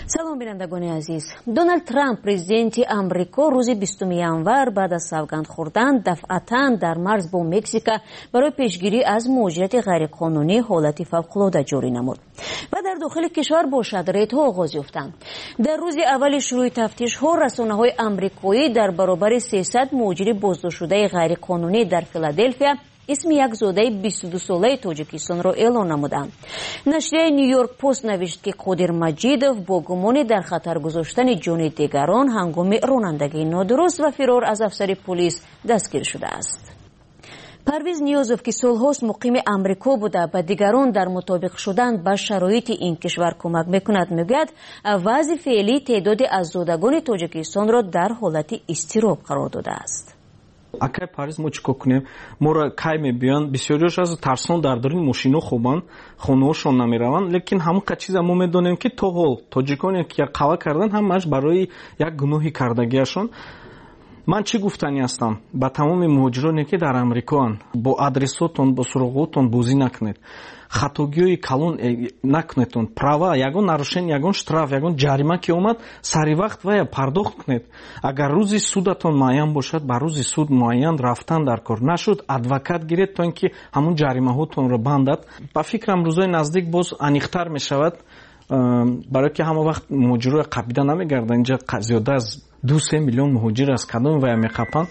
салом бинандагони азиз. Дональд Трамп президенти Амрико рӯзи 20 январ баъд аз савганд хӯрдан дафъатан дар марз бо Мексика барои пешгирӣ аз муҳоҷирати ғайриқонунӣ ҳолати фавқулода ҷорӣ намуд ва дар дохили кишвар бошад рейдҳо оғоз ёфтанд. Дар рӯзи аввали шурӯъи тафтишҳо расонаҳои амрикоӣ дар баробари 300 муҳоҷири боздоштшудаи ғайриқонунӣ дар Филаделфия исми як зодаи 22-солаи Тоҷикистонро эълон намуданд. Нашрияи Нью-Йорк Пост навишт, ки Қодир Маҷидов бо гумони дар хатар гузоштани ҷони дигарон ҳангоми ронандагии нодуруст ва фирор аз афсари полис дастгир шудааст. Парвиз Ниёзов, ки солҳост муқими Амрико буда ба дигарон дар мутобиқ шудан ба шароити ин кишвар кӯмак мекунад, мегӯяд вазъи феълӣ теъдоди аззодагони Тоҷикистонро дар ҳолати изтироб қарор додааст. Акай Париз мо чикор кунем? Моро кай мебиён, бисёриёш аз тарсон дар дори мошино хобанд, хонаҳошон намераванд, лекин ҳамақа чиза мо медонем, ки то ҳол тоҷиконе ки қава кардан ҳамааш барои як гуноҳи кардагиашон. Ман чӣ гуфтанӣ ҳастам ба тамоми муҳоҷироне ки дар Амрикоанд? Бо адресотон, бо суроғотон бозӣ накунед. Хатогиҳои калон накунедон. Права ягон нарушение, ягон штраф, ягон ҷарима ки омад, сари вақт вая пардохт кунед. Агар рӯзи судатон муайян бошад, ба рӯзи суд муайян рафтан дар кор. Нашуд адвокат гиред то ин ки ҳамун ҷаримаҳотонро бандад. Ба фикрам рӯзои наздик боз аниқтар мешавад, барое ки ҳама вақт муҳоҷирои қабида намегарданд. Инҷа зиёда аз 2-3 миллион муҳоҷир аз кадоми вая меқапанд.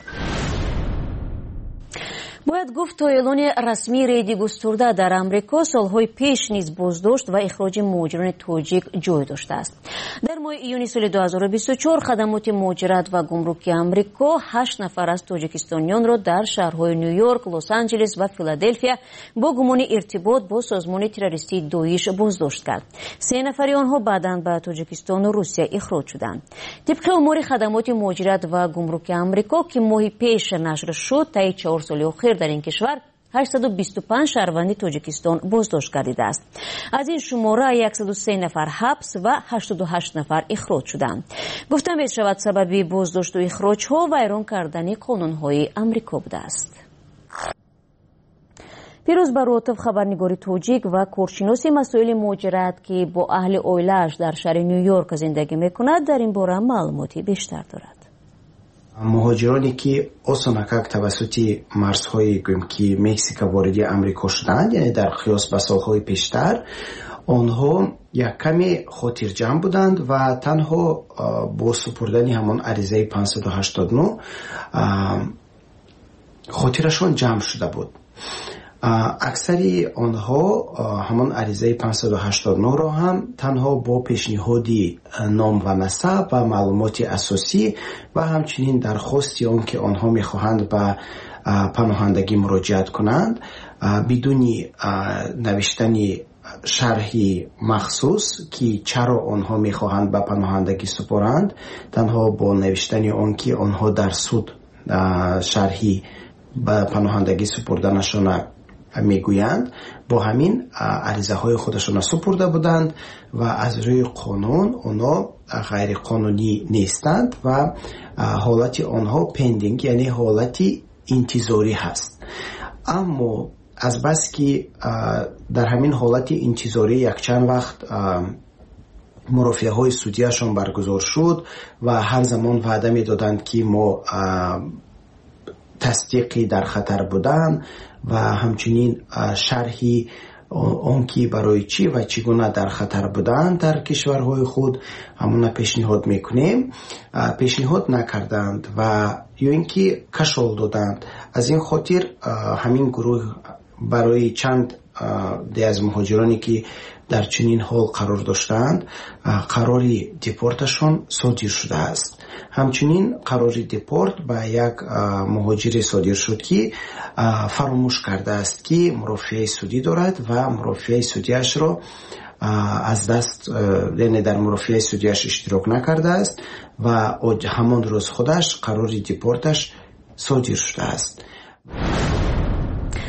бояд гуфт то эълони расмии рейди густурда дар Амрико солҳои пеш низ боздошт ва ихроҷи муҳоҷирони тоҷик ҷой доштааст. Дар моҳи июни соли 2024 хадамоти муҳоҷират ва гумруки Амрико 8 нафар аз тоҷикистонёнро дар шаҳрҳои Нью-Йорк, Лос-Анҷелес ва Филаделфия бо гумони иртибот бо созмони террористии Доиш боздошт кард. 3 нафари онҳо баъдан ба Тоҷикистону Русия ихроҷ шуданд. тибқи омори хадамоти муҳоҷират ва гумруки Амрико ки моҳи пеш нашр шуд, таи 4 соли охир дар ин кишвар 825 шаҳрванди Тоҷикистон боздошт гардидааст. аз ин шумора 103 нафар ҳабс ва 88 нафар ихроҷ шуданд. гуфта мешавад сабаби боздошту ихроҷҳо вайрон кардани қонунҳои Амрико будааст. пирӯз баротов, хабарнигори тоҷик ва коршиноси масоили муҳоҷират, ки бо аҳли оилааш дар шаҳри Нью-Йорк зиндагӣ мекунад, дар ин бора маълумоти бештар дорад. муҳоҷироне ки осонакак тавассути марзҳои гӯем ки Мексика вориди Амрико шуданд, яъне дар қиёс ба солҳои пештар, онҳо яккаме хотирҷамъ буданд ва танҳо бо супурдани ҳамон аризаи 589 хотирашон ҷамъ шуда буд. аксари онҳо ҳамон аризаи 589-ро ҳам танҳо бо пешниҳоди ном ва насаб ва маълумоти асосӣ ва ҳамчунин дархости он ки онҳо мехоҳанд ба паноҳандагӣ муроҷиат кунанд, бидуни навиштани шарҳи махсус ки чаро онҳо мехоҳанд ба паноҳандагӣ супоранд, танҳо бо навиштани он ки онҳо дар суд шарҳи ба паноҳандагӣ супурданашона мегӯянд, бо ҳамин аризаҳои худашона супурда буданд ва аз рӯи қонун онҳо ғайриқонунӣ нестанд ва ҳолати онҳо пендинг, яъне ҳолати интизорӣ ҳаст. аммо азбаски ки дар ҳамин ҳолати интизорӣ якчанд вақт мурофиаҳои судияшон баргузор шуд ва ҳар замон ваъда медоданд ки мо тасдиқи дар хатар будан ва ҳамчунин шарҳи он ки барои чӣ ва чӣ гуна дар хатар буданд дар кишварҳои худ ҳамона пешниҳод мекунем, пешниҳод накарданд ва ё ин ки кашол доданд. аз ин хотир ҳамин гурӯҳ барои чанд аз муҳоҷироне ки дар чунин ҳол қарор доштаанд, қарори депорташон содир шудааст. ҳамчунин қарори депорт ба як муҳоҷире содир шуд ки фаромӯш кардааст ки мурофиаи судӣ дорад ва мурофиаи судиашро аз даст, яъне дар мурофиаи судиаш иштирок накардааст ва ҳамон рӯз худаш қарори депорташ содир шудааст.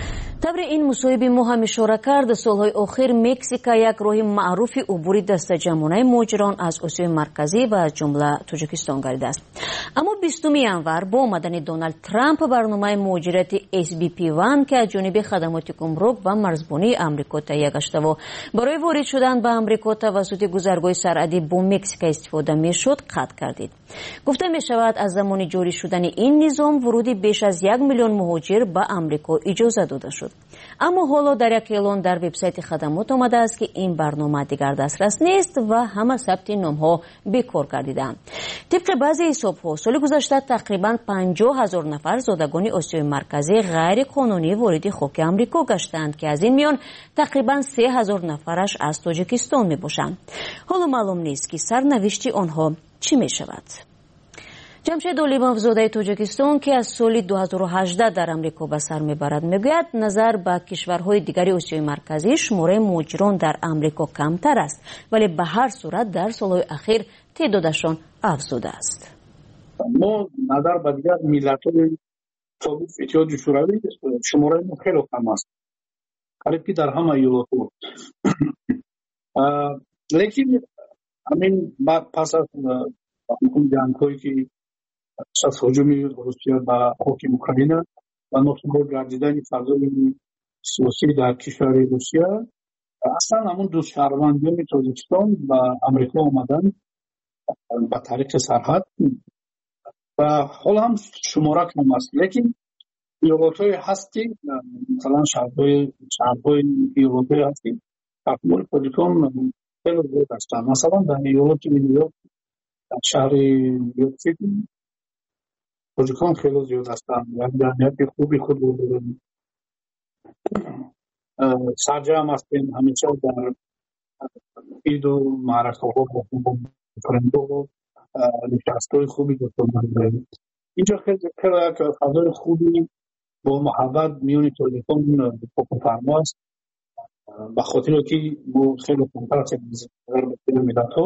табри ин мусоҳиби мо ҳам ишора кард, солҳои охир Мексика як роҳи маъруфи убури дастаҷамонаи муҳоҷирон аз Осиёи марказӣ ва аз ҷумла Тоҷикистон гардидааст. Аммо 20 январ бо омадани Доналд Трамп барномаи муҳоҷирати SBP1 ки аз ҷониби хадамоти гумрук ва марзбонии амрико таҳия гаштаву барои ворид шудан ба амрико тавассути гузаргоҳи сарҳадӣ бо Мексика истифода мешуд, қатъ гардид. гуфта мешавад аз замони ҷорӣ шудани ин низом вуруди беш аз 1 миллион муҳоҷир ба амрико иҷоза дода шуд. аммо ҳоло дар як эълон дар вебсайти хадамот омадааст ки ин барнома дигар дастрас нест ва ҳама сабти номҳо бекор гардидаанд. тибқи баъзе ҳисобҳо соли гузашта тақрибан 50 000 нафар зодагони Осиёи марказӣ ғайриқонунӣ вориди хоки амрико гаштанд ки аз ин миён тақрибан 3 000 нафараш аз Тоҷикистон мебошанд. ҳоло маълум нест ки сарнавишти онҳо чӣ мешавад. ҷамшед Олимовзодаи Тоҷикистон ки аз соли 2018 дар амрико ба сар мебарад мегӯяд назар ба кишварҳои дигари Осиёи марказӣ шумораи муҳоҷирон дар амрико камтар аст, вале ба ҳар сурат дар солҳои ахир теъдодашон афзудааст. мо назар ба дигар миллатҳои собиқ иттиҳоди шӯравӣ шумораи мо хеле кам аст, қариб ки дар ҳама иёлотҳо. лекин ҳамин пас аз ҷангҳое ки аз ҳуҷуми Русия ба хоки Украина ва носубот гардидани фазои сиёсӣ дар кишвари Русия, аслан ҳамун ду шаҳрвандони Тоҷикистон ба амрико омаданд ба тариқи сарҳад ва ҳоло ҳам шумора кам аст. лекин иёлотҳое ҳасти, масалан шаҳрҳои иёлотҳое ҳасти таҳмили Тоҷикон хеле зиёд ҳастанд. масалан дар иёлоти Нью-Йорк, дар шаҳри Нью-Йорк-Сити тоҷикон хеле зиёд ҳастанд. як ҷамъияти хуби худ дорем. сарҷамъ ҳастем ҳамеша дар иду маъракаҳо бо френдҳо нишастҳои хуби дӯстона дорем. инҷо хеле як фазои хуби бо муҳаббат миёни тоҷикон фокуфармо аст, ба хотире ки мо хеле камтар ҳастем дар бақияи миллатҳо.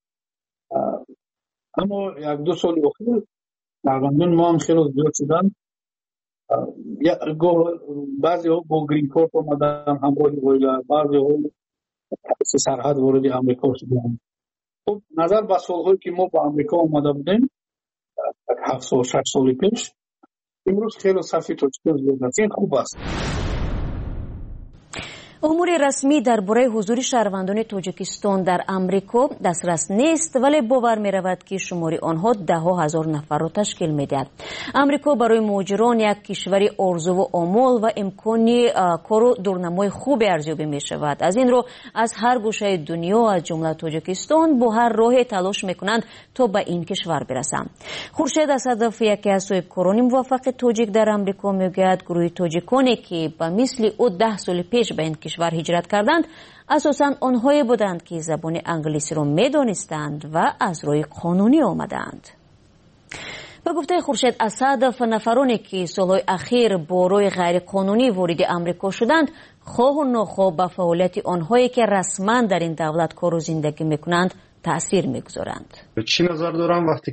аммо як-ду соли охир шаҳрвандони мо ҳам хеле зиёд шуданд. баъзеҳо бо грин корт омаданд ҳамроҳи оила, баъзеҳо тариқи сарҳад вориди амрико шуданд. хуб, назар ба солҳое ки мо ба амрико омада будем 7 сол 6 соли пеш, имрӯз хеле сафи тоҷикон зиёд аст. ин хуб аст. умури расмӣ дар бораи ҳузури шаҳрвандони Тоҷикистон дар амрико дастрас нест, вале бовар меравад ки шумори онҳо даҳо ҳазор нафарро ташкил медиҳад. амрико барои муҳоҷирон як кишвари орзуву омол ва имкони кору дурнамои хубе арзёбӣ мешавад. аз ин рӯ аз ҳар гӯшаи дунё аз ҷумла Тоҷикистон бо ҳар роҳе талош мекунанд то ба ин кишвар бирасанд. хуршед асадов, яке аз соҳибкорони муваффақи тоҷик дар амрико, мегӯяд гурӯҳи тоҷиконе ки ба мисли ӯ 10 соли пеш ба ин кишвар ҳиҷрат карданд, асосан онҳое буданд ки забони англисиро медонистанд ва аз роҳи қонунӣ омаданд. ба гуфтаи Хуршед Асадов, нафароне ки солҳои ахир бо роҳи ғайриқонунӣ вориди амрико шуданд, хоҳу нохоҳ ба фаъолияти онҳое ки расман дар ин давлат кору зиндагӣ мекунанд таъсир мегузоранд. чӣ назар дорам вақте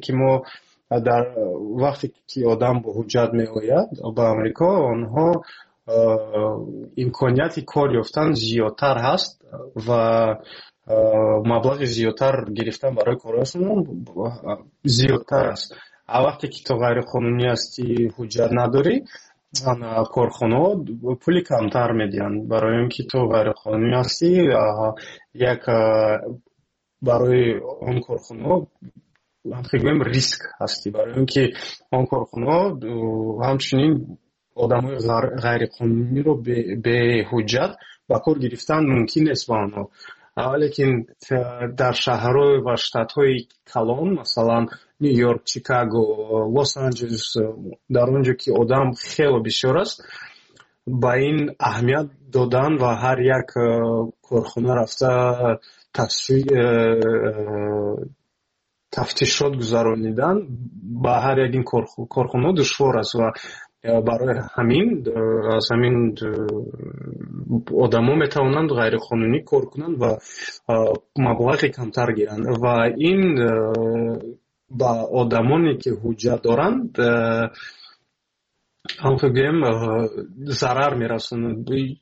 ки одам бо ҳуҷҷат меояд ба амрико, онҳо имконияти кор ёфтан зиёдтар ҳаст ва маблағи зиёдтар гирифтан барои корашон зиёдтар аст. вақте ки то ғайриқонунӣ ҳастӣ, ҳуҷҷат надорӣ, корхонаҳо пули камтар медиҳанд. барои ин ки то ғайриқонунӣ ҳастӣ, як барои он корхонаҳо ҳамхигӯем риск ҳастӣ, барои ин ки он корхонаҳо ҳамчунин одамои ғайриқонуниро беҳуҷҷат ба кор гирифтан мумкин нест ба онҳо. лекин дар шаҳрҳо ва штатҳои калон, масалан Нью-Йорк, Чикаго, Лос-Анҷелес, дар он ҷо ки одам хеле бисёр аст, ба ин аҳамият додан ва ҳар як корхона рафта тафтишот гузаронидан ба ҳар як ин корхона душвор аст ва барои ҳамин аз ҳамин одамо метавонанд ғайриқонунӣ кор кунанд ва маблағи камтар гиранд ва ин ба одамоне ки ҳуҷҷат доранд ҳамто гӯем зарар мерасонад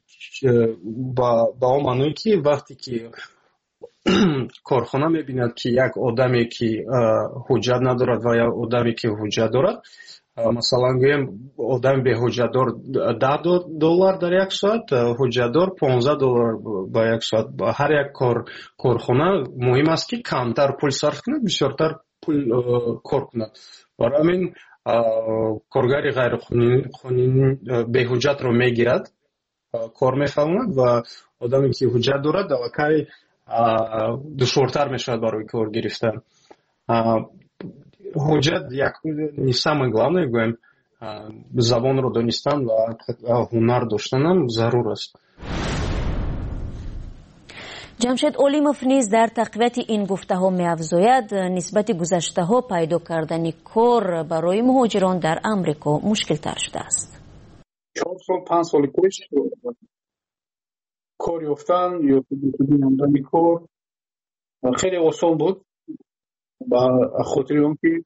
ба он маъное ки вақте ки корхона мебинад ки як одаме ки ҳуҷҷат надорад ва як одаме ки ҳуҷҷат дорад, масалан гӯем одами беҳуҷҷатдор $10 дар як соат, ҳуҷҷатдор $15 ба як соат. ҳар як корхона муҳим аст ки камтар пул сарф кунад, бисёртар пул кор кунад. барои ҳамин коргари ғайриқонунӣ беҳуҷҷатро мегирад, кор мефаҳмад ва одаме ки ҳуҷҷат дорад аллакай душвортар мешавад барои кор гирифтан. ҳуҷҷат не самое главное, гӯем забонро донистан ва ҳунар доштанам зарур аст. ҷамшед Олимов низ дар тақвияти ин гуфтаҳо меафзояд, нисбати гузаштаҳо пайдо кардани кор барои муҳоҷирон дар Амрико мушкилтар шудааст. 4 сол 5 соли пеш кор ёфтан ё намудани кор хеле осон буд, ба хотири он ки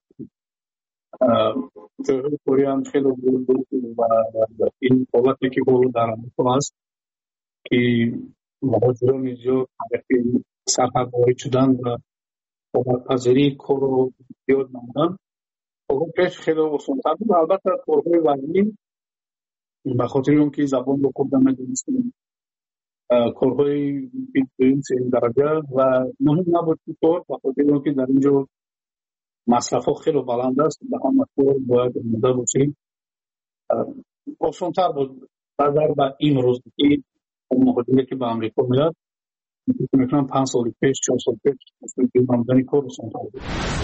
ҷойҳои кориам хеле буд ва ин ҳолате ки ҳоло дар Амрико аст ки муҳоҷирони зиёд сарҳарворид шудан ва обадпазирии корро зиёд намудан. пеш хеле осонтар буд. албатта корҳои вазнӣ ба хотири он ки забонро хуб намедонистем, корҳои дуюм сеюм дараҷа ва муҳим набуд ки кор ба хотири он ки дар ин ҷо масрафҳо хеле баланд аст, ба ҳама кор бояд омода бошем. осонтар буд назар ба имрӯз ки муҳоҷире ки ба Амрико меяд, мекунам 5 соли пеш 4 соли пеш намудани кор осонтар буд.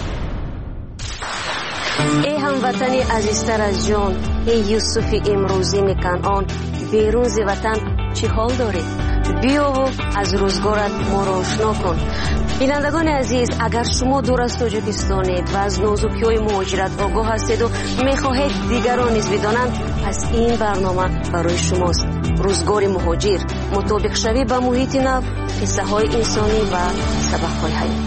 ای هموطنی عزیزتر از جان، ای یوسف امروزی مکنعان، بیرون ز وطن چی حال داری؟ بیا و از روزگارت ما را آشنا کن. بینندگان عزیز، اگر شما دور از تاجیکستانید و از نازکی‌های مهاجرت آگاه هستید و می‌خواهید دیگران نیز بدانند، پس این برنامه برای شماست. روزگار مهاجر، مطابق شوی با محیط نو، قصه‌های انسانی و سبق‌های حیاتی.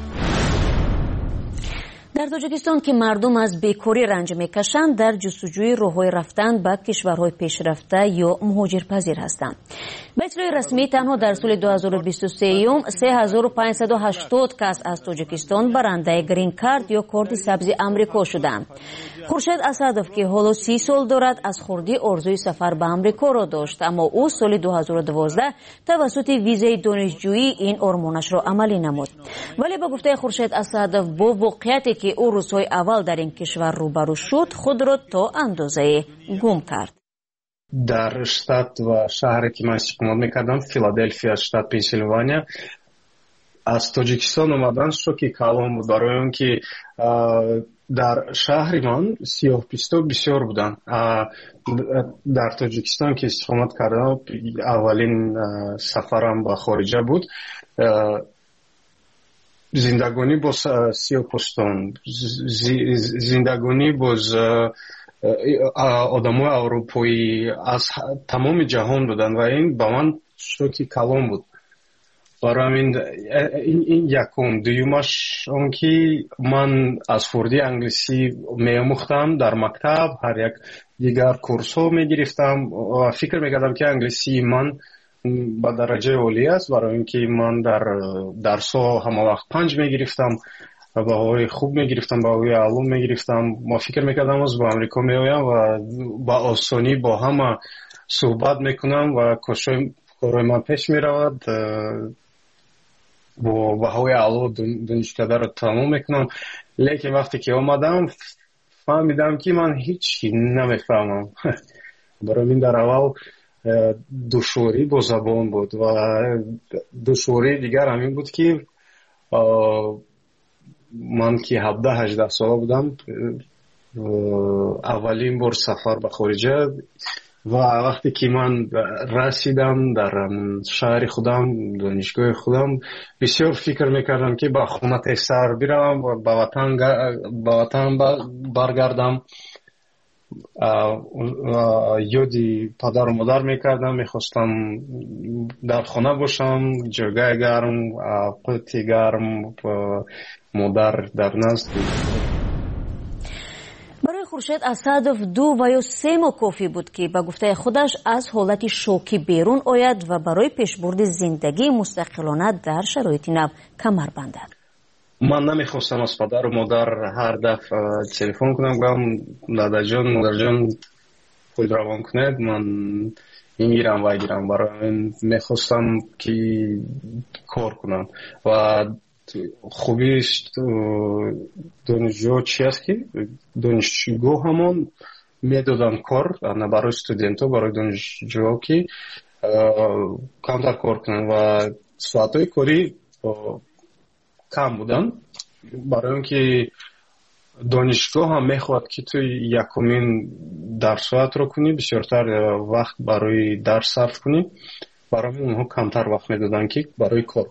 در تاجیکستان که مردم از بیکاری رنج میکشند، در جستجوی راه‌های رفتن به کشورهای پیشرفته یا مهاجرپذیر هستند. به اطلاع رسمی تنها در سال 2023 3580 کس از تاجیکستان برنده گرین کارت یا کارت سبز آمریکا شدند. خورشید اسدов که حالا 30 سال دارد از خردی آرزوی سفر به آمریکا را داشت، اما او سال 2012 توسط ویزای دانشجویی این آرمانش را عملی نمود. ولی به گفته خورشید اسدов با واقعیتی که او روزهای اول در این کشور روبرو شد، خود را تا اندازه گم کرد. در штат و شهری که من استقامت میکردم، فیلادلفیا، штат پنسیلوانیا، از تاجیکستان اومدن شوکی کلام بود، برای اون که در شهر من سیاه‌پوستا بسیار بودن. در تاجیکستان که استقامت کردم، اولین سفرم به خارجه بود. زندگانی با سیاه‌پوستان، زندگانی با آدمای اروپایی از تمام جهان بودن و این با من شوکی کلام بود. برای این یکم. دویمش اون که من از فردی انگلیسی می‌آموختم در مکتب، هر یک دیگر کورس ها می‌گرفتم و فکر می‌کردم که انگلیسی من با درجه عالی است، برای اینکه من در درس ها همه وقت 5 می‌گرفتم، بهایی خوب می‌گرفتم، بهایی علوم می‌گرفتم. ما فکر می‌کردم از با امریکا می‌آیم و با آسانی با همه صحبت می‌کنم و کارهای من پیش می‌رود، با بهایی علوم دانشکده را تمام می‌کنم. لیکن وقتی که آمدم فهمیدم که من هیچی نمی‌فهمم. برای من در اول دشواری با زبان بود و دشواری دیگر همین بود که من که 17-18 ساله بودم، اولین بار سفر به خارجه و وقتی که من رسیدم در شهر خودم، دانشگاه خودم، بسیار فکر میکردم که با خونه سر بیرم و به وطن برگردم. یادی پدر و مادر میکردم، میخواستم در خانه باشم، جایگاه گرم، قوتی گرم، مادر در نزد. برای برای خورشید اسدов 2 و یا 3 ماه کافی بود که به گفته خودش از حالت شوکی بیرون آید و برای پیشبرد زندگی مستقلانه در شرایط نو کمر بندد. من نمیخواستم از پدر و مادر هر دفعه تلفن کنم گفتم داداجان پول روان کنید من اینگیرم و اگیرم برای میخواستم که کار کنم و خوبیش دانشجو چی است که دانشجو همون میدادن کار برای استودنتو برای دانشجو که کمتر کار کنن و ساعتهای کاری کم بودن برای اینکه دانشگاه هم میخواد که تو یکمین درسات رو کنی بسیارتر وقت برای درس صرف کنی برای اونها کمتر وقت میدادن که برای کار.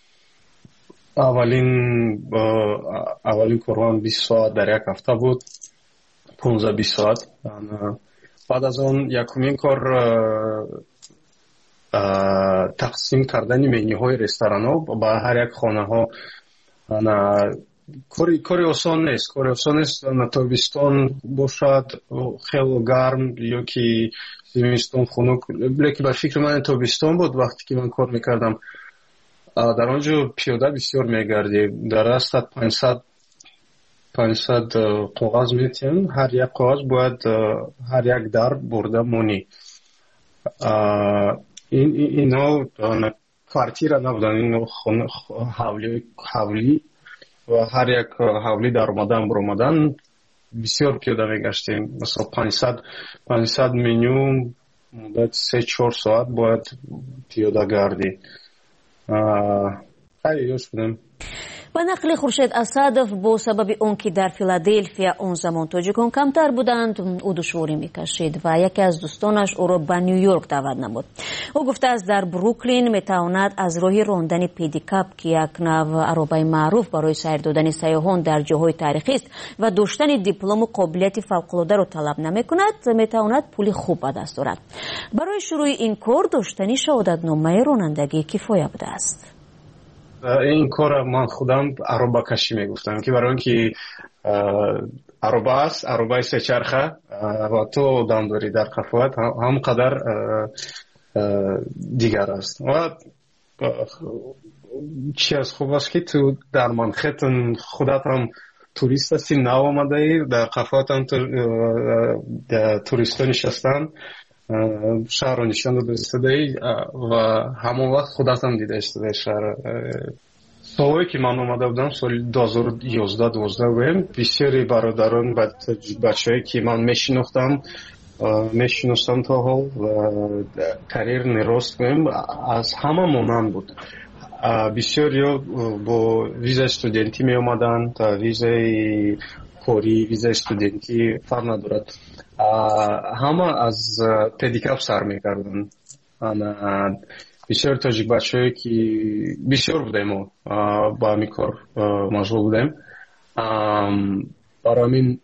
اولین کارم 20 ساعت در یک هفته بود 15-20 ساعت. بعد از اون یکمین کار تقسیم کردن منیو های رستوران ها با هر یک خانه ها کاری آسان نیست. تابستان باشد خیلی گرم یا که زمستان خنک، لیکن به فکر من تابستان بود وقتی که من کار میکردم. در آنجا پیاده بسیار میگردی، در دستت 500 کاغذ میتین، هر یک کاغذ باید هر یک در برده مونی. اینا کوارتیر نبودن، اینا حولی و هر یک حولی در اومدن بسیار پیاده میگشتیم. مثلا 500 منیو مدت 3-4 ساعت باید پیاده گردی. خیلی یوش بودم. و نقل خورشید اسدов با سبب اون که در فیلادلفیا اون زمان تاجیکان کمتر بودند او دشواری میکشید و یکی از دوستانش او را به نیویورک دعوت نمود. او گفته است در بروکلین میتواند از راه راندن پدیکاپ که یک نوع عربه معروف برای سیر دادن سیاحان در جاهای تاریخی است و داشتن دیپلم و قابلیت فوق‌العاده را طلب نمیکند، میتواند پول خوب به دست آورد. برای شروع این کار داشتن شهادتنامه رانندگی کفایه بوده است. این کار من خودم عربه کشی میگفتم که برای اینکه عربه است، عربه سه چرخه و تو دم داری در قفوت هم قدر دیگر است. و چی از خوب است که تو در منخیتن خودت هم توریست هستی، نو آمده ای در قفوت هم توریستان نشستن، شهر رو نشان داده استده و همون وقت خودت هم دیده استده شهر. سالهایی که من آمده بودم سال 2011-2012 بودم، بسیاری برادران بچه هایی که من میشناختم تا حال و کریر نراست بودم از همه مانند بود. بسیاری با ویزا استودنتی می آمدن تا ویزا کاری، ویزا استودنتی فرق ندارد، همه از پدیکاپ سر میکردن. بسیار تاجیک بچه هایی که بسیار بودیم با همین کار مشغول بودیم. برای همین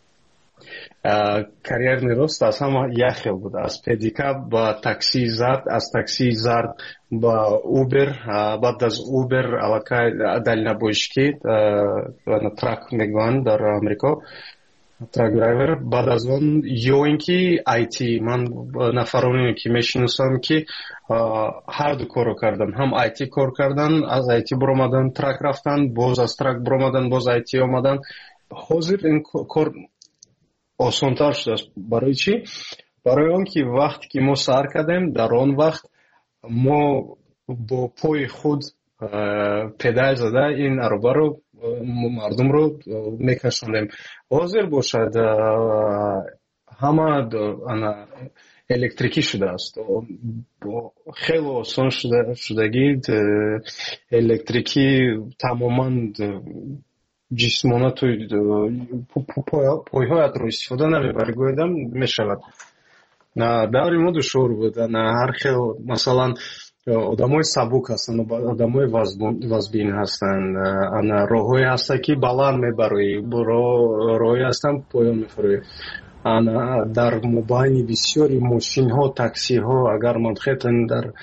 کریر نیروست از همه یک خیل بود، از پدیکاپ با تاکسی زرد، از تاکسی زرد با اوبر، بعد از اوبر علاقه دلنبوشکی ترک میگوان در امریکا، ترک درایور. بعد از اون یا اینکه آیتی، من نفرانی که میشناسم که هر دو کارو کردن، هم آیتی کار کردن، از آیتی برآمدن ترک رفتن، باز از ترک برآمدن باز آیتی آمدن. حاضر این کار آسان‌تر شده است. برای چی؟ برای اون که وقتی که ما سر کردیم در آن وقت ما با پای خود پدال زده این عربه رو مردم رو میکشوندیم. حاضر باشد همه الکتریکی شده است، خیلی آسان شدگی الکتریکی تماما جسمانه توی پایهایت رو استفاده نمیبری گویدم میشود. داری ما دشور بود، هر خیلی مثلا آدمای سبک هستن و آدمای وزبین هستن، راههای هسته که بلند میبری، راههای هستن پایان میفروی. در مبانی بسیاری ماشین ها، تاکسی ها اگر منخیتن در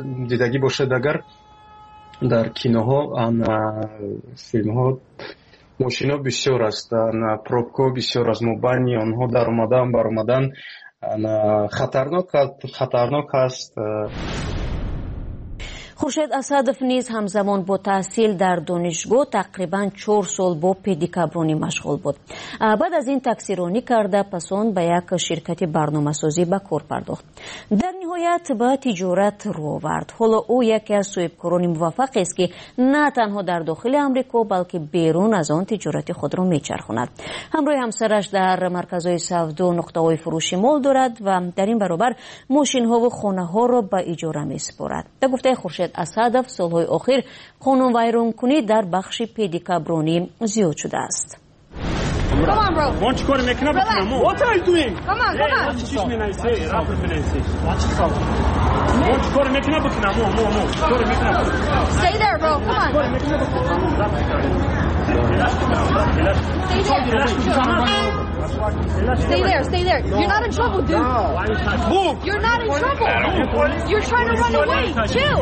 دیدگی باشد اگر در کینوها فیلم ها мошино бисёр аст, пробкаҳо бисёр аст. мо байни онҳо дар омадан баромадан хатарнок аст. хуршед асадов низ ҳамзамон бо таҳсил дар донишгоҳ тақрибан 4 сол бо педикабронӣ машғул буд. баъд аз ин таксиронӣ карда пас он ба як ширкати барномасозӣ ба кор пардохт. дар ниҳоят ба тиҷорат рӯ овард. ҳоло ӯ яке аз соҳибкорони муваффақест ки на танҳо дар дохили амрико балки берун аз он тиҷорати худро мечархонад. ҳамроҳи ҳамсараш дар марказҳои савдо нуқтаҳои фурӯши мол дорад ва дар ин баробар мошинҳову хонаҳоро ба иҷора месупорад. ба гуфтаи хуршед асадов солҳои охир қонунвайронкунӣ дар бахши педикабронӣ зиёд шудааст. Stay there. You're not in trouble, dude. Move. You're not in trouble. You're trying to run away. Chill.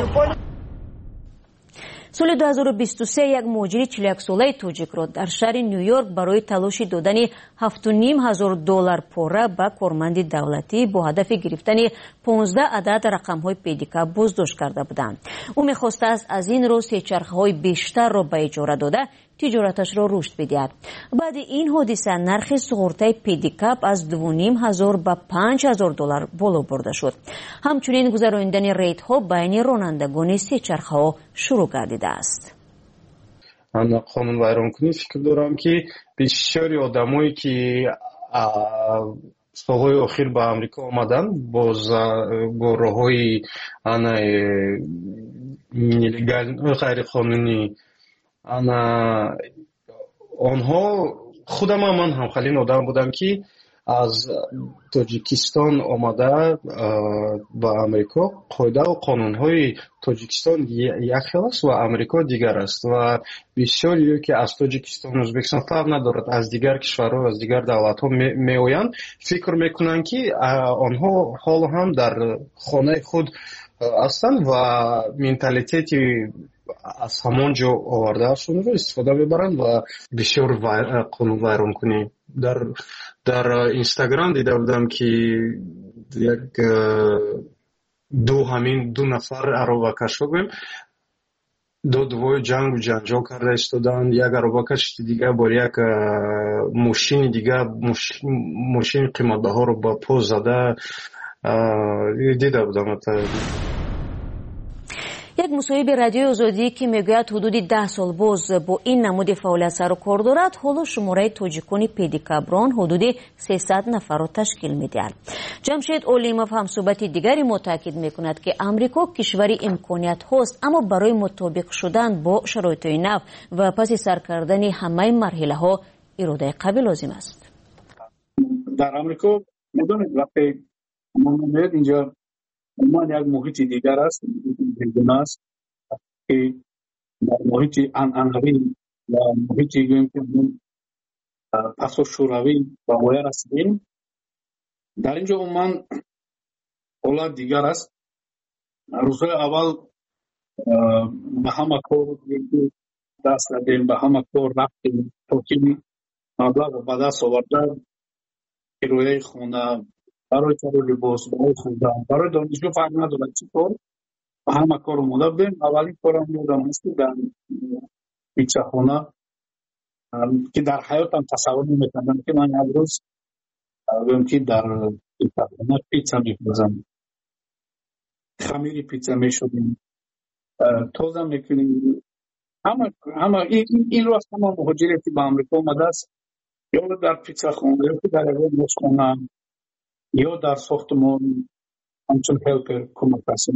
соли 2023 як муҳоҷири 41 солаи тоҷикро дар шаҳри Нью-Йорк барои талоши додани $7,500 пора ба корманди давлатӣ бо ҳадафи гирифтани 15 адад рақамҳои педикап боздошт карда буданд. ӯ мехостааст аз ин роз сечархаҳои бештарро ба иҷора дода тиҷораташро рушд бидиҳад. баъди ин ҳодиса нархи суғуртаи педикап аз $2,500 ба $5,000 боло бурда шуд. ҳамчунин гузарониндани рейдҳо байни ронандагони сечархаҳо шурӯъ гардидааст. қонунвайронкунӣ фикр дорам ки бисёри одамое ки солҳои охир ба амрико омадан бо роҳҳои ғайриқонунӣ онҳо худам ман ҳамхалин одам будам ки аз тоҷикистон омада ба амрико қоидау қонунҳои тоҷикистон як хел аст ва амрико дигар аст ва бисёриё ки аз тоҷикистон ӯзбекистон фарқ надорад аз дигар кишварҳо аз дигар давлатҳо меоянд фикр мекунанд ки онҳо ҳоло ҳам дар хонаи худ ҳастанд ва менталитети аз ҳамон ҷо овардаашонро истифода мебаранд ва бисёр қонунвайронкунӣ дар инстаграм дида будам ки як ду нафар аробакашҳо гӯем додувои ҷангу ҷанҷол карда истоданд. Як аробакаши дигар бо як мошини дигар мошини қиматбаҳоро ба по зада дида будам. як мусоҳиби радиои озодӣ ки мегӯяд ҳудуди 10 сол боз бо ин намуди фаъолият сару кор дорад, ҳоло шумораи тоҷикони педикаброн ҳудуди 300 нафарро ташкил медиҳад. ҷамшед олимов ҳамсӯҳбати дигари мо таъкид мекунад ки амрико кишвари имкониятҳост, аммо барои мутобиқ шудан бо шароитҳои нав ва паси сар кардани ҳамаи марҳилаҳо иродаи қавӣ лозим аст. дар амрико медонед вақте мо меояд инҷо умуман як муҳити дигар аст, бегуна аст ки дар муҳити анъанавӣ ва муҳити гӯем ки пасошӯравӣ ба воя расидем. дар ин ҷо умуман ҳолат дигар аст. рӯзҳои аввал ба ҳама кор даст дадем, ба ҳама кор рафтем то ки маблағро ба даст оварда кирояи хона, барои кари либос, барои хӯрдан, барои донишгоҳ фарқ надорад чӣ кор, ба ҳама кор омода будем. аввалин корам ёдам аст ки дар питсахона ки дар ҳаётам тасаввур наметавонам ки ман як рӯз гӯем ки дар питсахона питса мехӯрзам. хамири питса мешудем, тоза мекунем. ҳама ин рост ҳама муҳоҷире ки ба амрико омадааст ё дар питсахона ё ки дар ягон ошхона ё дар сохтмон ҳамчун ҳелпер кӯмакрасон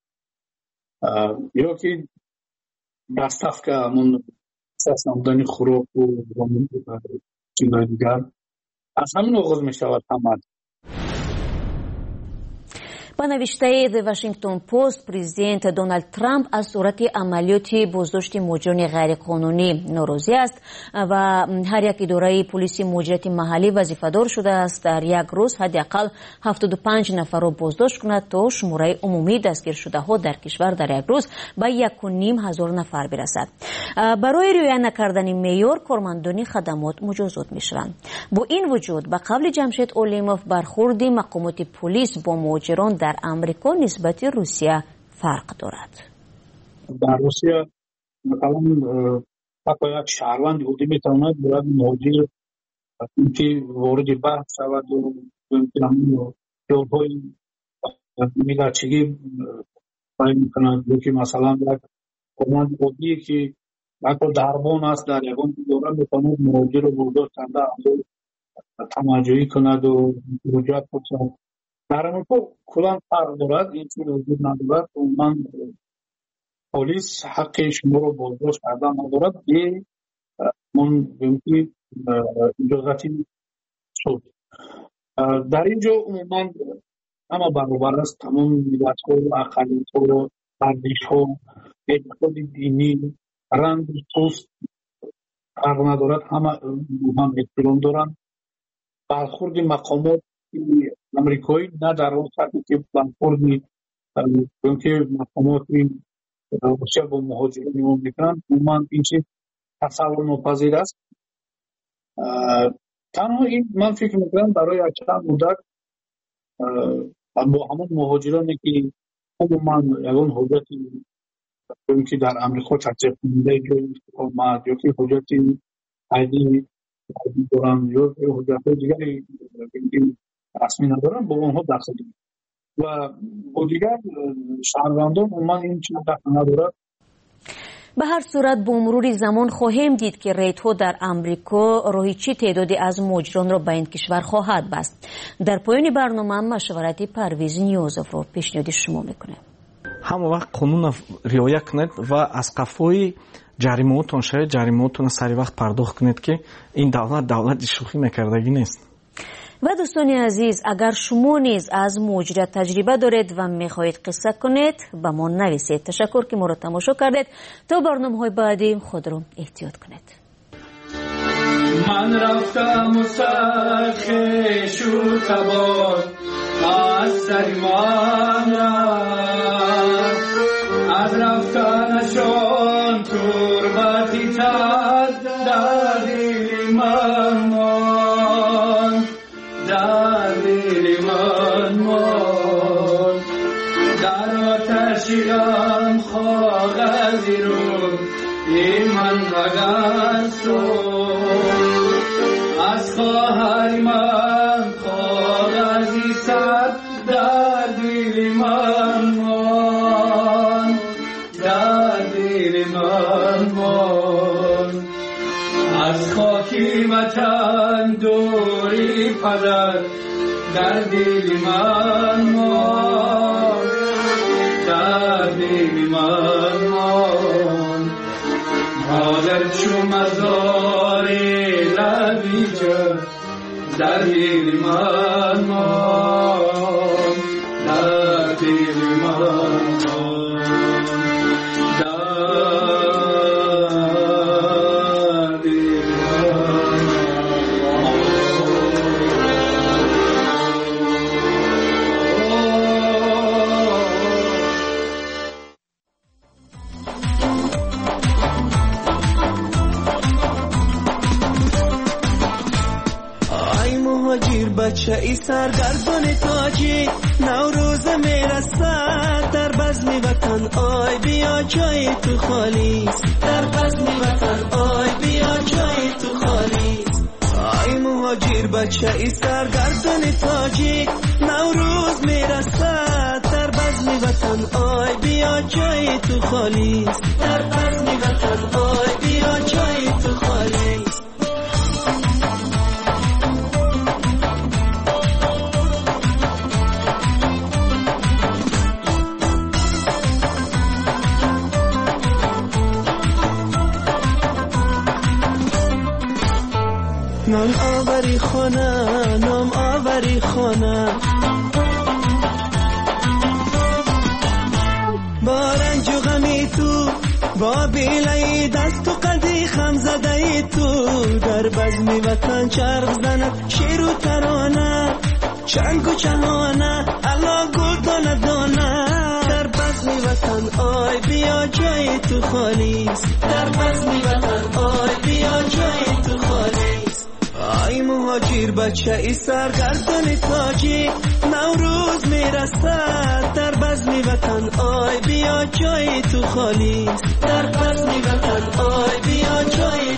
ё ки доставка ҳамон намудани хӯроку чизои дигар аз ҳамин оғоз мешавад ҳама. با نوشته The Washington Post президент دونالد ترامپ از صورت عملیات بازداشت مهاجران غیرقانونی ناراضی است و هر یک اداره پلیس مهاجرت محلی وظیفه‌دار شده است در یک روز حداقل 75 نفر را بازداشت کند تا شماره عمومی دستگیر شده ها در کشور در یک روز به 1,500 نفر برسد. برای رعایت نکردن معیار کارمندان خدمات مجازات می‌شوند. با این وجود به قول جمشید اولیموف برخورد مقامات پلیس با مهاجران در امریکا نسبت روسیه فرق دارد. در روسیه مثلا حتی یک شهروند یهودی میتواند برای مهاجر که وارد بحث شود و جورهای میلچگی باید میکنند که مثلا یک کارمند عادی که یک دربان است در یکان دوره میتواند مهاجر رو برداشت کنده تماجویی کند و رجوعات بکنند. در امریکا کلان فرق دارد، این چیز وجود ندارد. من پلیس حق شما رو بازداشت کردن ندارد به من بمکی اجازتی شد. در اینجا عموما همه برابر است، تمام ملت ها و اقلیت ها و ارزش ها، اعتقاد دینی، رنگ پوست فرق ندارد، همه هم احترام دارند. برخورد مقامات امریکایی نه در اون سطحی که برخورد که مقامات روسیه با مهاجرین میکنند، عموما این چیز تصور ناپذیر است. تنها این من فکر میکنم برای چند مدت با همون مهاجرانی که عموما یگان حجتی که در امریکا تطبیق کننده جای استقامت یا که حجتی عیدی دارن یا حجت دیگری رسمی ندارن با اونها دست دارن و با دیگر شهروندان عموما این چیز دست ندارد. به هر صورت با مرور زمان خواهیم دید که ریت‌ها در امریکا راهی چه تعدادی از مهاجران را به این کشور خواهد بست. در پایان برنامه مشورت پرویز نیازов را پیشنهاد شما میکنه. همه وقت قانون رعایت کنید و از قفای جریمه‌تون شاید جریمه‌تون سری وقت پرداخت کنید که این دولت شوخی نکردگی نیست. و دوستان عزیز، اگر شما نیز از مهاجرت تجربه دارید و میخواهید قصه کنید به ما نویسید. تشکر که ما را تماشا کردید. تا برنامه‌های بعدی خود را احتیاط کنید. من رفتم و سرخ شو تبار از سر من از رفتنشان تربتی تد در دل من مان در دل من مان در آتشیم کاغذی رو این من رگست از خواهر من کاغذی صد در دل من مان در دل من مان از خاکی وطن دوری پدر در دل من مان در دل من مان مادر چو مزاری لبیجه در دل من مان در دل من مان بچه ای سرگردان تاجی نوروز میرسد در بزم وطن آی بیا جای تو خالیست در بزم وطن آی بیا جای تو خالیست آی مهاجر بچه ای سرگردان تاجی نوروز میرسد در بزم وطن آی بیا جای تو خالیست در بزم وطن آی بیا جای تو خالیست نام آوری خانه نام آوری خانه با بیلای دست و قدی خم زده تو در بزم وطن چرخ زند شیر و ترانه چنگ و چهانه الله گل دانه دانه در بزم وطن آی بیا جای تو خالیست در بزم وطن آی بیا جای تو خالیست آی مهاجر بچه ای سرگردان تاجی نوروز میرسد در بزم وطن آی بیا جای تو خالیست در بزم وطن آی بیا جای